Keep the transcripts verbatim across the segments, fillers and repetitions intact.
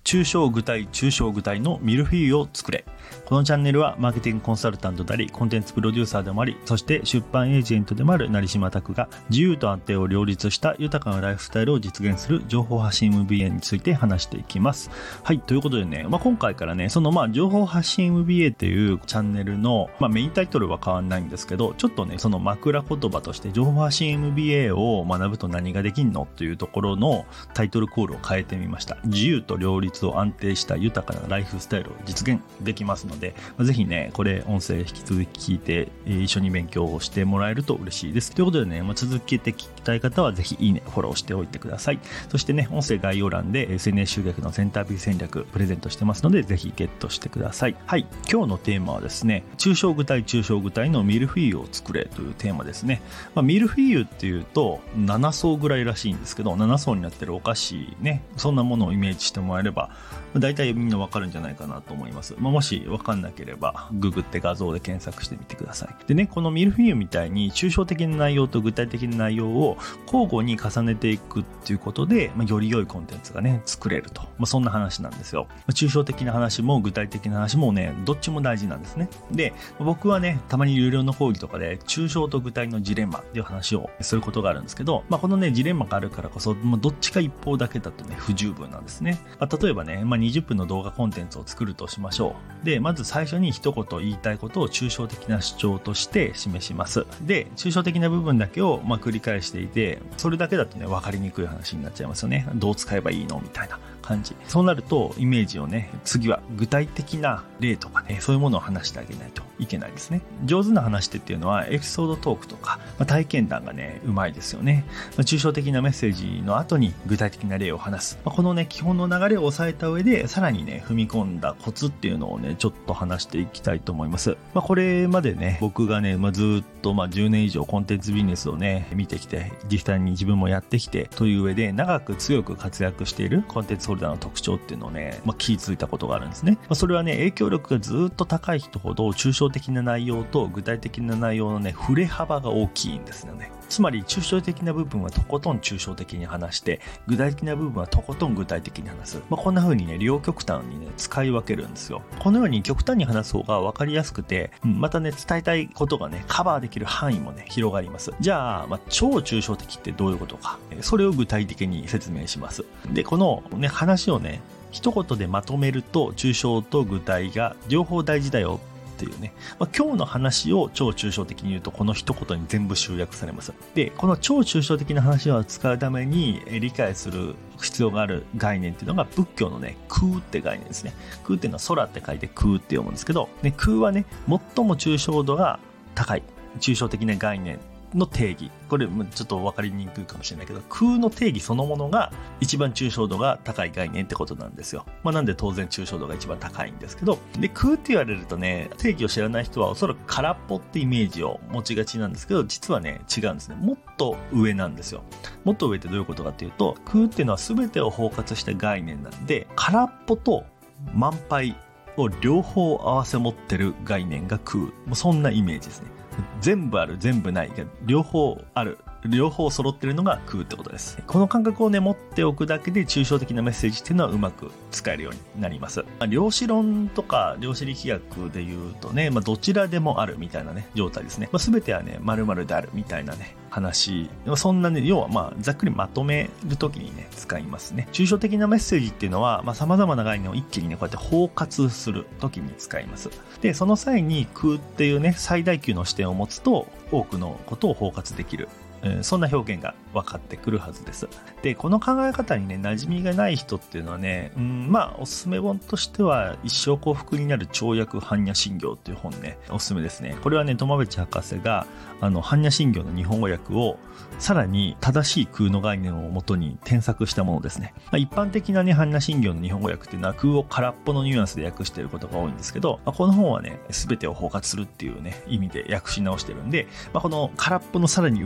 抽象具体抽象具体のミルフィーユを作れ。このチャンネルはマーケティングコンサルタントでありコンテンツプロデューサーでもあり、そして出版エージェントでもある成島拓が自由と安定を両立した豊かなライフスタイルを実現する情報発信 エムビーエー について話していきます。はい、ということでね、まあ、今回からねそのまあ情報発信 エムビーエー っていうチャンネルの、まあ、メインタイトルは変わらないんですけど、ちょっとねその枕言葉として情報発信 エムビーエー を学ぶと何ができんのというところのタイトルコールを変えてみました。自由と両立を安定した豊かなライフスタイルを実現できますので、ぜひねこれ音声引き続き聞いて一緒に勉強をしてもらえると嬉しいです。ということでね、まあ、続けて聞きたい方はぜひいいねフォローしておいてください。そしてね音声概要欄で エスエヌエス 集客のセンターピー戦略プレゼントしてますのでぜひゲットしてください。はい、今日のテーマはですね、抽象具体抽象具体のミルフィーユを作れというテーマですね。まあ、ミルフィーユっていうとなな層ぐらいらしいんですけど、なな層になってるお菓子ね、そんなものをイメージしてもらえればだいたいみんなわかるんじゃないかなと思います。まあ、もしわかんなければググって画像で検索してみてください。でね、このミルフィーユみたいに抽象的な内容と具体的な内容を交互に重ねていくっていうことで、まあ、より良いコンテンツがね作れると、まあ、そんな話なんですよ。まあ、抽象的な話も具体的な話もねどっちも大事なんですね。で、僕はねたまに有料の講義とかで抽象と具体のジレンマっていう話をすることがあるんですけど、まあ、このねジレンマがあるからこそ、まあ、どっちか一方だけだとね不十分なんですね。まあ、例えばね、まあ、にじゅっぷんの動画コンテンツを作るとしましょう。で、まず最初に一言言いたいことを抽象的な主張として示します。で、抽象的な部分だけをまあ繰り返していて、それだけだとね分かりにくい話になっちゃいますよね。どう使えばいいのみたいな感じ。そうなるとイメージをね、次は具体的な例とかね、そういうものを話してあげないといけないですね。上手な話っていうのはエピソードトークとか、まあ、体験談がねうまいですよね。まあ、抽象的なメッセージの後に具体的な例を話す、まあ、このね基本の流れを押さえた上でさらにね踏み込んだコツっていうのをねちょっと話していきたいと思います。まあ、これまでね僕がね、まあ、ずっとまあじゅうねん以上コンテンツビジネスをね見てきて、実際に自分もやってきてという上で長く強く活躍しているコンテンツホルダーの特徴っていうのをね、まあ、気づいたことがあるんですね。まあ、それはね影響力がずっと高い人ほど抽象的な内容と具体的な内容のね振れ幅が大きいんですよね。つまり抽象的な部分はとことん抽象的に話して、具体的な部分はとことん具体的に話す。まあ、こんな風にね両極端にね使い分けるんですよ。このように極端に話す方が分かりやすくて、うん、またね伝えたいことがねカバーできる範囲もね広がります。じゃあ、まあ、超抽象的ってどういうことか、それを具体的に説明します。で、このね話をね一言でまとめると、抽象と具体が両方大事だよっていうね、まあ、今日の話を超抽象的に言うとこの一言に全部集約されます。で、この超抽象的な話を使うために理解する必要がある概念っていうのが仏教のね空って概念ですね。空っていうのは空って書いて空って読むんですけど、ね、空はね最も抽象度が高い抽象的な概念の定義、これちょっと分かりにくいかもしれないけど、空の定義そのものが一番抽象度が高い概念ってことなんですよ。まあ、なんで当然抽象度が一番高いんですけど、で空って言われるとね定義を知らない人はおそらく空っぽってイメージを持ちがちなんですけど、実はね違うんですね。もっと上なんですよ。もっと上ってどういうことかっていうと、空っていうのは全てを包括した概念なんで、空っぽと満杯を両方合わせ持ってる概念が空、もうそんなイメージですね。全部ある全部ないが両方ある両方揃ってるのが空ってことです。この感覚をね持っておくだけで抽象的なメッセージっていうのはうまく使えるようになります。まあ、量子論とか量子力学で言うとね、まあ、どちらでもあるみたいなね状態ですね。まあ、全てはね〇〇であるみたいなね話、そんなね要はまあざっくりまとめるときにね使いますね。抽象的なメッセージっていうのはさまざ、まな概念を一気にねこうやって包括するときに使います。でその際に空っていうね最大級の視点を持つと多くのことを包括できる、そんな表現が分かってくるはずです。で、この考え方にね馴染みがない人っていうのはね、うん、まあおすすめ本としては一生幸福になる跳躍般若心経っていう本ねおすすめですね。これはね苫部知博士があの般若心経の日本語訳をさらに正しい空の概念をもとに添削したものですね。まあ、一般的なね般若心経の日本語訳っていうのは空を空っぽのニュアンスで訳していることが多いんですけど、まあ、この本はね全てを包括するっていうね意味で訳し直してるんで、まあ、この空っぽのさらに上みたいな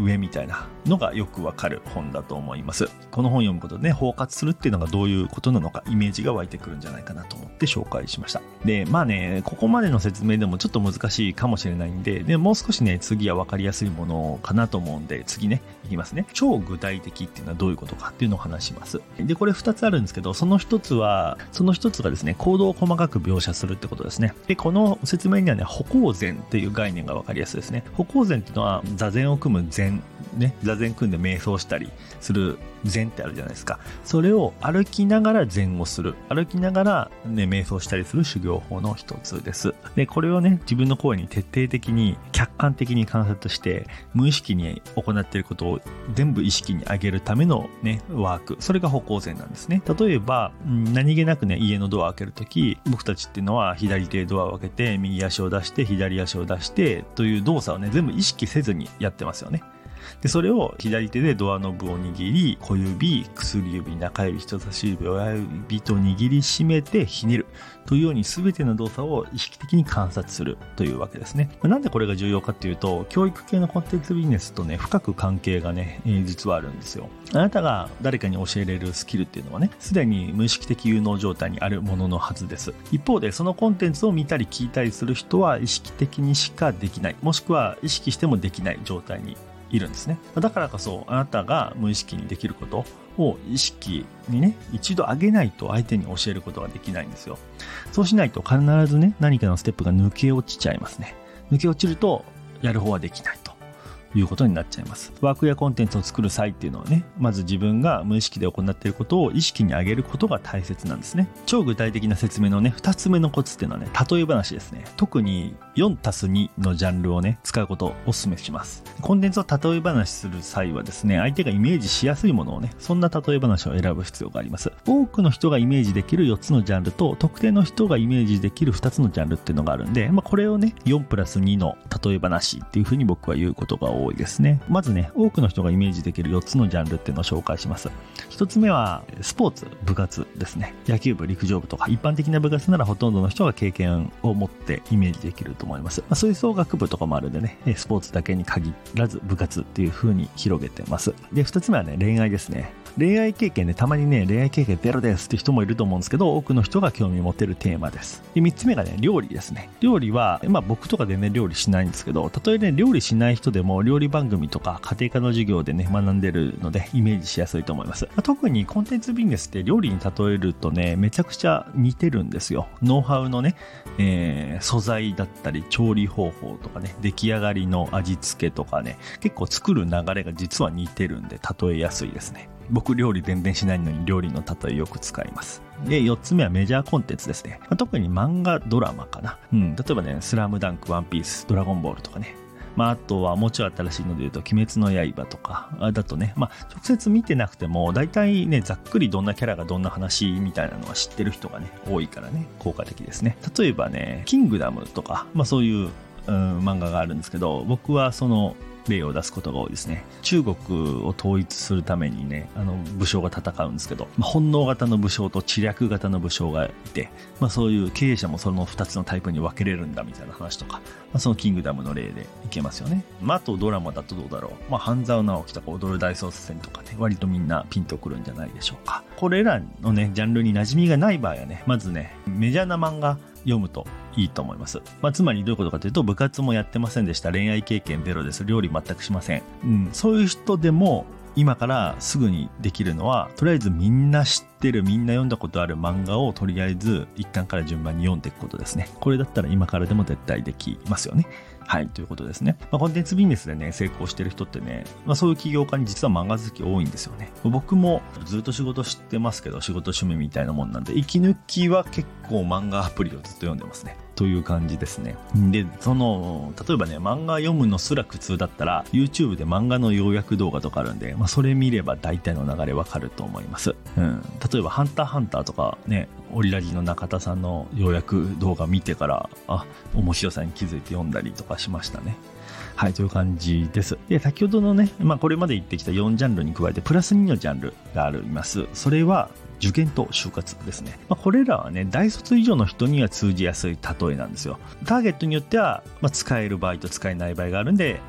なのがよくわかる本だと思います。この本を読むことでね、包括するっていうのがどういうことなのかイメージが湧いてくるんじゃないかなと思って紹介しました。で、まあね、ここまでの説明でもちょっと難しいかもしれないんで、でもう少しね、次はわかりやすいものかなと思うんで、次ね、いきますね。超具体的っていうのはどういうことかっていうのを話します。で、これふたつあるんですけど、そのひとつは、そのひとつがですね、行動を細かく描写するってことですね。で、この説明にはね、歩行禅っていう概念がわかりやすいですね。歩行禅っていうのは、座禅を組む禅、ね、座禅組んで瞑想したりする禅ってあるじゃないですか。それを歩きながら禅をする。歩きながらね、瞑想したりする修行法の一つです。で、これをね、自分の声に徹底的に、客観的に観察して、無意識に行っていることを全部意識に上げるためのね、ワーク。それが歩行禅なんですね。例えば、何気なくね、家のドアを開けるとき、僕たちっていうのは左手でドアを開けて、右足を出して、左足を出して、という動作をね、全部意識せずにやってますよね。で、それを左手でドアノブを握り、小指、薬指、中指、人差し指、親指と握りしめてひねるというように全ての動作を意識的に観察するというわけですね。なんでこれが重要かっていうと、教育系のコンテンツビジネスとね、深く関係がね、えー、実はあるんですよ。あなたが誰かに教えれるスキルっていうのはね、すでに無意識的有能状態にあるもののはずです。一方で、そのコンテンツを見たり聞いたりする人は意識的にしかできない、もしくは意識してもできない状態にいるんですね。だからこそあなたが無意識にできることを意識にね、一度上げないと相手に教えることができないんですよ。そうしないと必ずね、何かのステップが抜け落ちちゃいますね。抜け落ちるとやる方はできないということになっちゃいます。ワークやコンテンツを作る際っていうのはね、まず自分が無意識で行っていることを意識に上げることが大切なんですね。超具体的な説明のね、二つ目のコツっていうのはね、例え話ですね。特に よんたすに のジャンルをね、使うことをお勧めします。コンテンツを例え話する際はですね、相手がイメージしやすいものをね、そんな例え話を選ぶ必要があります。多くの人がイメージできるよっつのジャンルと、特定の人がイメージできるふたつのジャンルっていうのがあるんで、まあ、これをね、よんプラスにの例え話っていうふうに僕は言うことが多いですね。まずね、多くの人がイメージできるよっつのジャンルっていうのを紹介します。ひとつめはスポーツ、部活ですね。野球部、陸上部とか一般的な部活ならほとんどの人が経験を持ってイメージできると思います。まあ、吹奏楽部とかもあるんでね、スポーツだけに限らず部活っていう風に広げてます。で、ふたつめはね、恋愛ですね。恋愛経験ね、たまにね、恋愛経験ゼロですって人もいると思うんですけど、多くの人が興味を持てるテーマです。で、みっつめがね、料理ですね。料理は、まあ僕とかでね、料理しないんですけど、たとえね、料理しない人でも料理番組とか家庭科の授業でね、学んでるので、イメージしやすいと思います。まあ、特にコンテンツビジネスって料理に例えるとね、めちゃくちゃ似てるんですよ。ノウハウのね、えー、素材だったり、調理方法とかね、出来上がりの味付けとかね、結構作る流れが実は似てるんで、例えやすいですね。僕料理全然しないのに料理の例えよく使います。で、よっつめはメジャーコンテンツですね。まあ、特に漫画、ドラマかな。うん、例えばね、スラムダンク、ワンピース、ドラゴンボールとかね。まあ、あとはもうちょい新しいので言うと、鬼滅の刃とかだとね、まあ、直接見てなくても、大体ね、ざっくりどんなキャラがどんな話みたいなのは知ってる人がね、多いからね、効果的ですね。例えばね、キングダムとか、まあそういう、うん、漫画があるんですけど、僕はその、例を出すことが多いですね。中国を統一するためにね、あの武将が戦うんですけど、まあ、本能型の武将と知略型の武将がいて、まあ、そういう経営者もそのふたつのタイプに分けれるんだみたいな話とか、まあ、そのキングダムの例でいけますよね。まあ、あとドラマだとどうだろう。まあ、半沢直樹とか踊る大捜査線とかね、割とみんなピンとくるんじゃないでしょうか。これらのね、ジャンルに馴染みがない場合はね、まずね、メジャーな漫画読むといいと思います。まあ、つまりどういうことかというと、部活もやってませんでした。恋愛経験ゼロです。料理全くしません。うん、そういう人でも今からすぐにできるのは、とりあえずみんな知ってる、みんな読んだことある漫画をとりあえず一巻から順番に読んでいくことですね。これだったら今からでも絶対できますよね。はい、ということですね。まあ、コンテンツビジネスでね、成功してる人ってね、まあ、そういう起業家に実は漫画好き多いんですよね。僕もずっと仕事知ってますけど、仕事趣味みたいなもんなんで、息抜きは結構漫画アプリをずっと読んでますね。という感じですね。で、その、例えばね、漫画読むのすら苦痛だったら、YouTube で漫画の要約動画とかあるんで、まあ、それ見れば大体の流れわかると思います。うん。例えば、ハンターハンターとかね、オリラジの中田さんの要約動画見てから、あ、面白さに気づいて読んだりとかしましたね。はい、という感じです。で、先ほどのね、まあ、これまで言ってきたよんジャンルに加えて、プラスにのジャンルがあります。それは、受験と就活ですね。まあ、これらはね、大卒以上の人には通じやすい例えなんですよ。ターゲットによっては、まあ、使える場合と使えない場合があるんで、ちょっと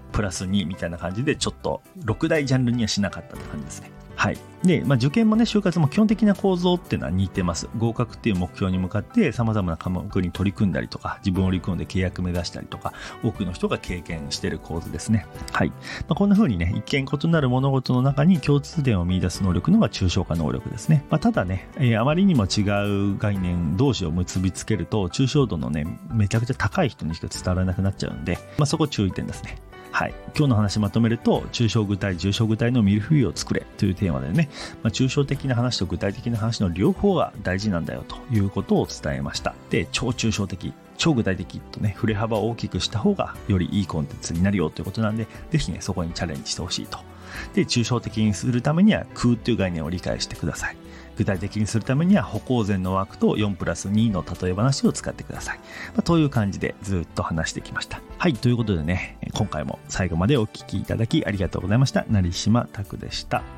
プラスにみたいな感じで、ちょっとろく大ジャンルにはしなかったって感じですね。はい。で、まあ、受験もね、就活も基本的な構造っていうのは似てます。合格っていう目標に向かって様々な科目に取り組んだりとか、自分を織り込んで契約目指したりとか、多くの人が経験している構図ですね。はい。まあ、こんな風にね、一見異なる物事の中に共通点を見出す能力のが抽象化能力ですね。まあ、ただね、えー、あまりにも違う概念同士を結びつけると、抽象度のね、めちゃくちゃ高い人にしか伝わらなくなっちゃうんで、まあ、そこ注意点ですね。はい、今日の話まとめると、抽象具体重象具体のミルフィーユを作れというテーマでね、まあ、抽象的な話と具体的な話の両方が大事なんだよということを伝えました。で、超抽象的超具体的とね、振れ幅を大きくした方がよりいいコンテンツになるよということなんで、ぜひねそこにチャレンジしてほしいと。で、抽象的にするためには空という概念を理解してください。具体的にするためには歩行前の枠とよんプラスにの例え話を使ってください。まあ、という感じでずっと話してきました。はい、ということでね、今回も最後までお聞きいただきありがとうございました。成島拓でした。